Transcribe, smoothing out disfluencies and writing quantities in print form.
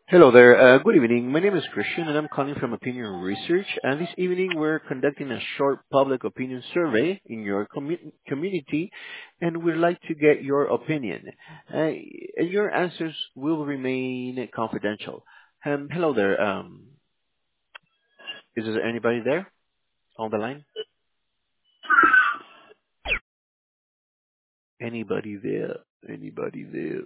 Hello there. Good evening. My name is Christian, and I'm calling from Opinion Research. And this evening, we're conducting a short public opinion survey in your community, and we'd like to get your opinion. And your answers will remain confidential. Hello there. Is there anybody there on the line? Anybody there? Anybody there?